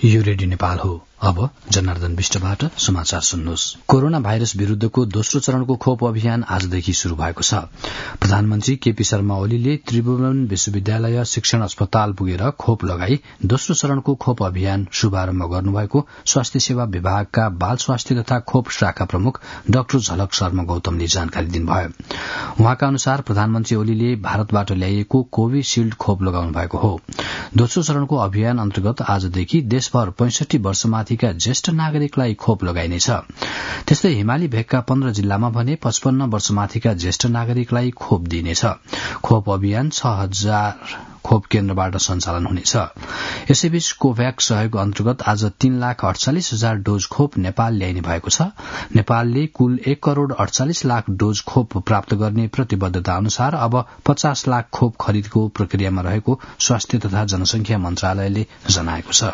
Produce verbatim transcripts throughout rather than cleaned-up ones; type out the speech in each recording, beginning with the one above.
यो रेडियो नेपाल हो। अब जनार्दन विष्टबाट समाचार सुन्नुहोस्। कोरोना भाइरस विरूद्धको दोस्रो चरणको खोप अभियान आजदेखि शुरू भएको छ। प्रधानमन्त्री केपी शर्मा ओलीले त्रिभुवन विश्वविद्यालय शिक्षण अस्पताल पुगेर खोप लगाई दोस्रो चरणको खोप अभियान शुभारम्भ गर्नुभएको स्वास्थ्य सेवा विभागका बाल स्वास्थ्य तथा खोप शाखा प्रमुख डाक्टर झलक शर्मा गौतमले जानकारी दिनुभयो। उहाँका अनुसार प्रधानमन्त्री ओलीले भारतबाट ल्याइएको कोविशील्ड खोप लगाउनु भएको हो। दोस्रो चरणको अभियान अन्तर्गत आजदेखि देशभर पैंसठी वर्षमाथिका ज्येष्ठ नागरिकलाई खोप लगाइनेछ। त्यस्तै हिमाली भेगका पन्ध्र जिल्लामा भने पचपन्न वर्षमाथिका ज्येष्ठ नागरिकलाई खोप दिइनेछ। खोप अभियान छ हजार खोप केन्द्रबाट सञ्चालन हुनेछ। यसैबीच कोभ्याक्स सहयोग अन्तर्गत आज तीन लाख अड़चालिस हजार डोज खोप नेपाल ल्याइने भएको छ। नेपालले कुल एक करोड़ अड़चालिस लाख डोज खोप प्राप्त गर्ने प्रतिबद्धता अनुसार अब पचास लाख खोप खरिदको प्रक्रियामा रहेको स्वास्थ्य तथा जनसंख्या मन्त्रालयले जनाएको छ।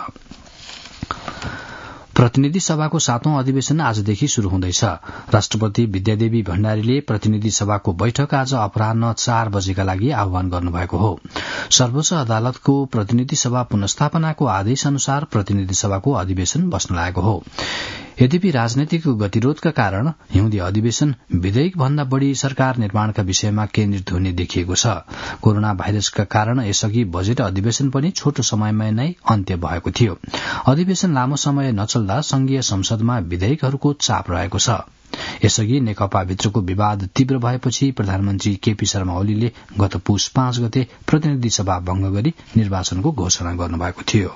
प्रतिनिधि सभाको सातौं अधिवेशन आजदेखि शुरू हुँदैछ। राष्ट्रपति विद्यादेवी भण्डारीले प्रतिनिधि सभाको बैठक आज अपराह्न चार बजेका लागि आह्वान गर्नुभएको हो। सर्वोच्च अदालतको प्रतिनिधि सभा पुनस्थापनाको आदेश अनुसार प्रतिनिधि सभाको अधिवेशन बस्न लागेको हो। यद्यपि राजनैतिक गतिरोधका कारण हिउँदे अधिवेशन विधेयक भन्दा बढ़ी सरकार निर्माणका विषयमा केन्द्रित हुने देखिएको छ। कोरोना भाइरसका कारण यसअघि बजेट अधिवेशन पनि छोटो समयमा नै अन्त्य भएको थियो। अधिवेशन लामो समय नचल्दा संघीय संसदमा विधेयकहरूको चाप रहेको छ। यसअघि नेकपाभित्रको विवाद तीव्र भएपछि प्रधानमन्त्री केपी शर्मा ओलीले गत पुस पाँच गते प्रतिनिधि सभा भंग गरी निर्वाचनको घोषणा गर्नुभएको थियो।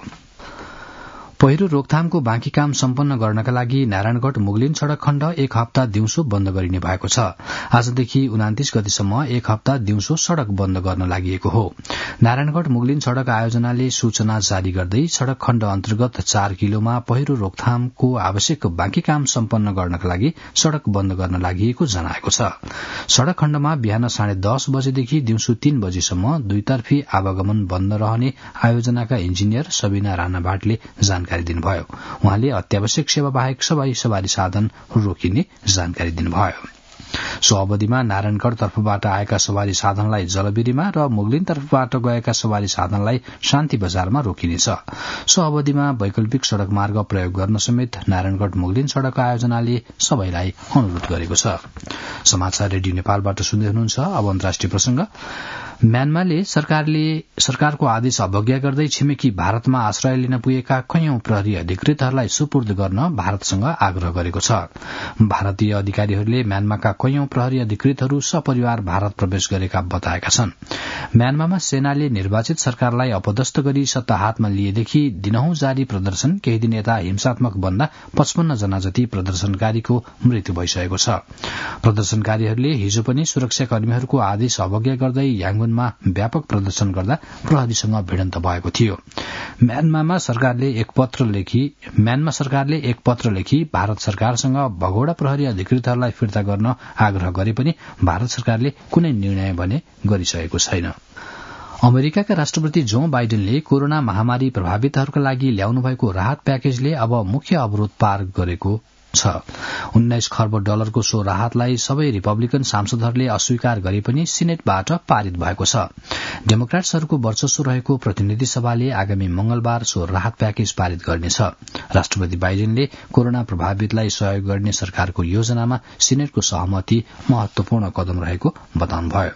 पहिरो रोकथामको बाँकी काम सम्पन्न गर्नका लागि नारायणगढ़ मुगलिन सड़क खण्ड एक हप्ता दिउँसो बन्द गरिने भएको छ। आजदेखि उनातिस गतेसम्म एक हप्ता दिउँसो सड़क बन्द गर्न लागि हो। नारायणगढ़ मुगलिन सड़क आयोजनाले सूचना जारी गर्दै सड़क खण्ड अन्तर्गत चार किलोमा पहिरो रोकथामको आवश्यक बाँकी काम सम्पन्न गर्नका लागि सड़क बन्द गर्न लागि जनाएको छ। सड़क खण्डमा बिहान साढे दस बजेदेखि दिउँसो तीन बजेसम्म दुईतर्फी आवागमन बन्द रहने आयोजनाका इन्जिनियर सबिना राणा भाटले जानकारी दिनुभयो। उहाँले अत्यावश्यक सेवा बाहेक सबै सवारी साधन रोकिने जानकारी दिनुभयो। सो अवधिमा नारायणगढ़ तर्फबाट आएका सवारी साधनलाई जलबिरीमा र मुगलिन तर्फबाट गएका सवारी साधनलाई शान्ति बजारमा रोकिनेछ। सो अवधिमा वैकल्पिक सड़क मार्ग प्रयोग गर्न समेत नारायणगढ़ मुगलिन सड़क आयोजनाले सबैलाई अनुरोध गरेको छ। समाचार रेडियो नेपालबाट सुन्दै हुनुहुन्छ। अब अन्तर्राष्ट्रिय प्रसंग। म्यानमारले सरकारले सरकारको आदेश अवज्ञा गर्दै छिमेकी भारतमा आश्रय लिन पुगेका कैयौं प्रहरी अधिकृतहरूलाई सुपुर्द गर्न भारतसँग आग्रह गरेको छ। भारतीय अधिकारीहरूले म्यानमारका कैयौं प्रहरी अधिकृतहरू सपरिवार भारत प्रवेश गरेका बताएका छन्। म्यानमारमा सेनाले निर्वाचित सरकारलाई अपदस्थ गरी सत्ता हातमा लिएदेखि दिनहुँ जारी प्रदर्शन केही दिन यता हिंसात्मक बन्दा पचपन्न जना जति प्रदर्शनकारीको मृत्यु भइसकेको छ। प्रदर्शनकारीहरूले हिजो पनि सुरक्षाकर्मीहरूको आदेश अवज्ञा गर्दै यांगुनमा व्यापक प्रदर्शन गर्दा प्रहरीसँग भिडन्त भएको थियो। म्यानमारमा सरकारले एक पत्र लेखी म्यानमा सरकारले एक पत्र लेखी भारत सरकारसँग भगौड़ा प्रहरी अधिकृतहरूलाई फिर्ता गर्न आग्रह गरे पनि भारत सरकारले कुनै निर्णय भने गरिसकेको छैन। अमेरिकाका राष्ट्रपति जो बाइडेनले कोरोना महामारी प्रभावितहरूका लागि ल्याउनु भएको राहत प्याकेजले अब मुख्य अवरोध पार गरेको छ। उन्नाइस खर्ब डलरको सो राहतलाई सबै रिपब्लिकन सांसदहरूले अस्वीकार गरे पनि सिनेटबाट पारित भएको छ। डेमोक्रेट्सहरूको वर्चस्व रहेको प्रतिनिधि सभाले आगामी मंगलबार सो राहत प्याकेज पारित गर्नेछ। राष्ट्रपति बाइडेनले कोरोना प्रभावितलाई सहयोग गर्ने सरकारको योजनामा सिनेटको सहमति महत्वपूर्ण कदम रहेको बताउनुभयो।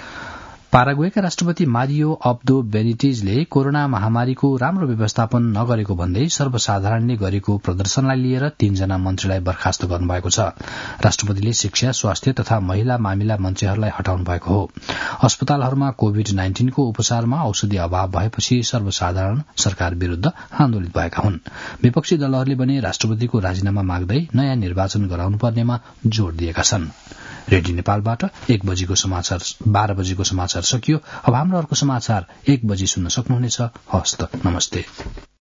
पाराग्वेका राष्ट्रपति मारियो अब्दो बेनिटेजले कोरोना महामारीको राम्रो व्यवस्थापन नगरेको भन्दै सर्वसाधारणले गरेको प्रदर्शनलाई लिएर तीनजना मन्त्रीलाई बर्खास्त गर्नुभएको छ। राष्ट्रपतिले शिक्षा, स्वास्थ्य तथा महिला मामिला मन्त्रीहरूलाई हटाउनु भएको हो। अस्पतालहरूमा कोविड नाइन्टीनको उपचारमा औषधि अभाव भएपछि सर्वसाधारण सरकार विरूद्ध आन्दोलित भएका हुन्। विपक्षी दलहरूले भने राष्ट्रपतिको राजीनामा माग्दै नयाँ निर्वाचन गराउनुपर्नेमा जोड़ दिएका छन्। रेडियो नेपालबाट एक बजेको समाचार बाह्र बजेको समाचार सकियो। अब हाम्रो अर्को समाचार एक बजी सुन्न सक्नुहुनेछ। हस्त नमस्ते।